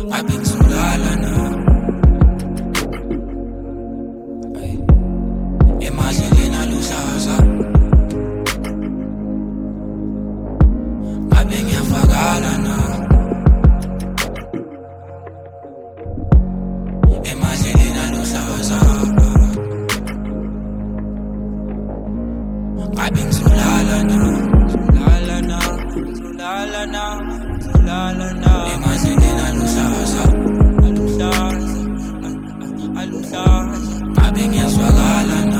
Ngabe ngizolala na emadleleni aluhlaza ngabe ngiyavakala na emadleleni aluhlaza ngabe ngizolala na emadleleni aluhlaza ngabe ngiyazwakala na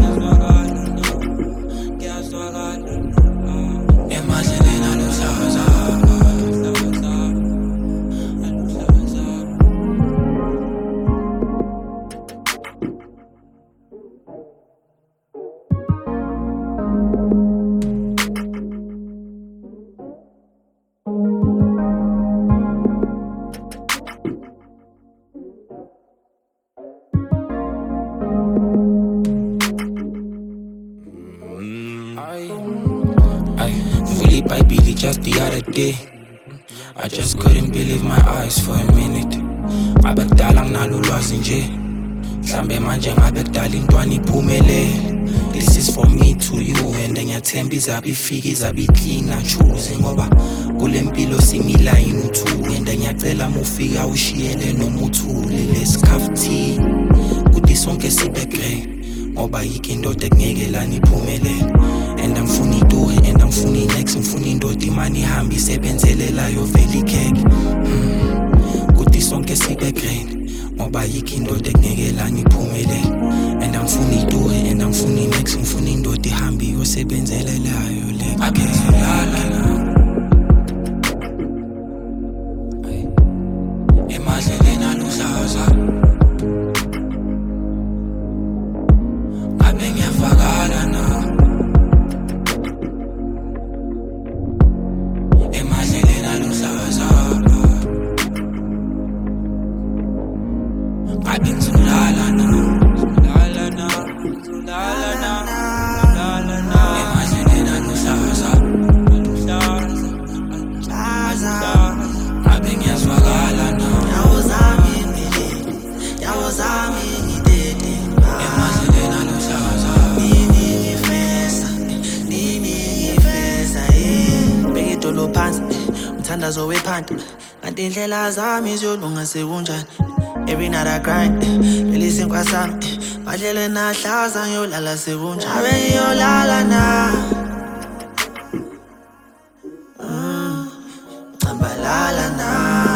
emadleleni aluhlaza Fully by Billy just the other day. I just couldn't believe my eyes for a minute. Ngabe kudala nginalulwazi nje mhlambe manje ngabe kudala intwana iphumelele. This is for me to you and ngiyathemba izabe ifika izabe iklina choose ngoba kule mpilo simila inuthu and ngiyacela mufika ushiyele noma uthule lesikhafuthi kuthi sonke sibe great ngoba yikho indoda ekungeke lana iphumelele and angifuni ituhe and angifuni next ngifuni indoda imani ihambe isebenzelelayo vele ikheke kuthi sonke sibe great ngoba yikho indoda ekungeke lana iphumelele and angifuni ituhe and angifuni next ngifuni indoda ihambe iyosebenzelelayo le ngiyazolala emadleleni aluhlaza ngabe ngiyavakala na emadleleni aluhlaza ngabe ngizolala na emadleleni aluhlaza ngabe ngiyazwakala na emadleleni aluhlaza Bekidolo phansi umthandazo wephanda kanti indlela zami ziyolunga sekunjani. Every night I grind belisinkwa sami madleleni ahlaza ngiyolala sekunjani. Abe ngiyolala na cambalala na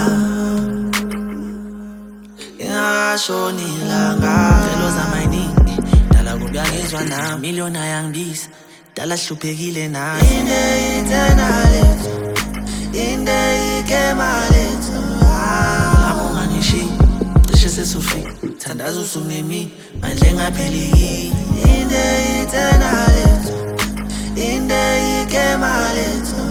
ingakashoni ilanga zelo zamayiningi dala kubyangizwa na million ayangibisa dala hluphekile na inde itenaletu inde ikemaletu lapho nganishi cishe sesufika thandaza usumemi mandle ngapheliki inde itenaletu inde ikemaletu